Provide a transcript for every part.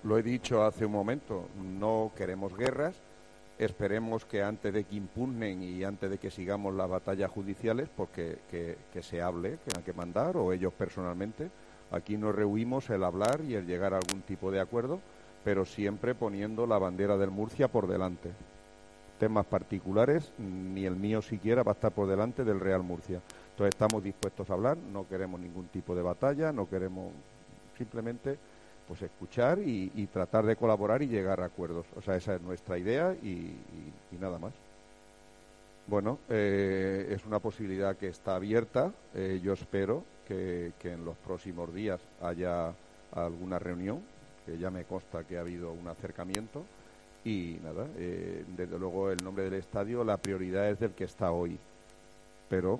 lo he dicho hace un momento, no queremos guerras. Esperemos que antes de que impugnen y antes de que sigamos las batallas judiciales, pues que se hable, que hay que mandar, o ellos personalmente. Aquí nos rehuimos el hablar y el llegar a algún tipo de acuerdo, pero siempre poniendo la bandera del Murcia por delante. Temas particulares, ni el mío siquiera va a estar por delante del Real Murcia. Entonces estamos dispuestos a hablar, no queremos ningún tipo de batalla, no queremos simplemente pues escuchar y tratar de colaborar y llegar a acuerdos. O sea, esa es nuestra idea y nada más. Bueno, es una posibilidad que está abierta. Yo espero que en los próximos días haya alguna reunión, que ya me consta que ha habido un acercamiento. Y nada, desde luego el nombre del estadio, la prioridad es del que está hoy, pero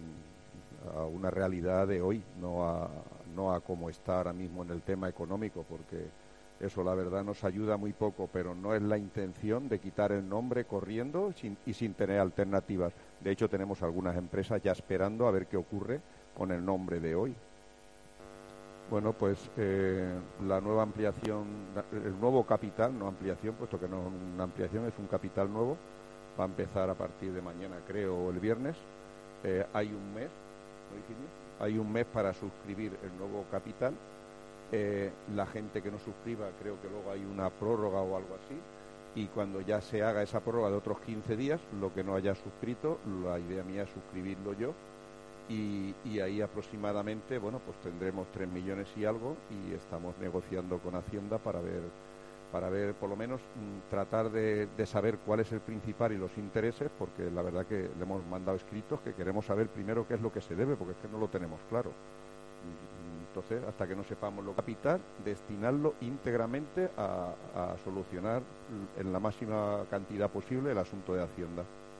a una realidad de hoy, no a cómo está ahora mismo en el tema económico, porque eso la verdad nos ayuda muy poco, pero no es la intención de quitar el nombre corriendo y sin tener alternativas. De hecho, tenemos algunas empresas ya esperando a ver qué ocurre con el nombre de hoy. Bueno, pues la nueva ampliación, el nuevo capital, no ampliación, puesto que no es una ampliación, es un capital nuevo, va a empezar a partir de mañana, creo, o el viernes. Hay un mes, ¿no, Virginia? Hay un mes para suscribir el nuevo capital. La gente que no suscriba, creo que luego hay una prórroga o algo así, y cuando ya se haga esa prórroga de otros 15 días, lo que no haya suscrito, la idea mía es suscribirlo yo. Y ahí aproximadamente, bueno, pues tendremos 3 millones y algo, y estamos negociando con Hacienda para ver por lo menos tratar de saber cuál es el principal y los intereses, porque la verdad que le hemos mandado escritos que queremos saber primero qué es lo que se debe, porque es que no lo tenemos claro. Entonces, hasta que no sepamos lo capital, destinarlo íntegramente a solucionar en la máxima cantidad posible el asunto de Hacienda.